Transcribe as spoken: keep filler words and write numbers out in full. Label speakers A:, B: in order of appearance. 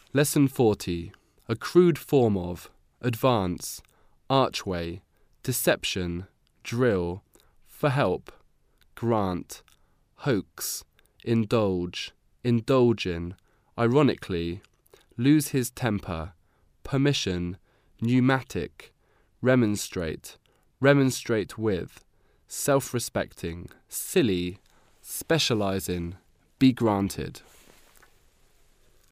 A: Lesson forty. A crude form of, advance, archway, deception, drill, for help, grant, hoax, indulge, indulge in, ironically, lose his temper, permission, pneumatic, remonstrate, remonstrate with, self-respecting, silly, specialize in, be granted.